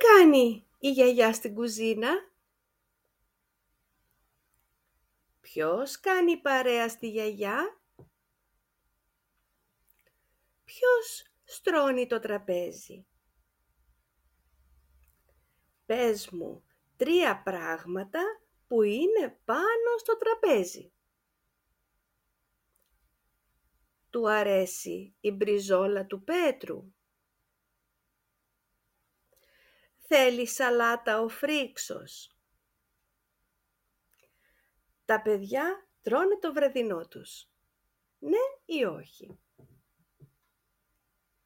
κάνει η γιαγιά στην κουζίνα? Ποιος κάνει παρέα στη γιαγιά? Ποιος στρώνει το τραπέζι? Πες μου 3 πράγματα που είναι πάνω στο τραπέζι. Του αρέσει η μπριζόλα του Πέτρου? Θέλει σαλάτα ο Φρίξος? Τα παιδιά τρώνε το βραδινό τους. Ναι ή όχι?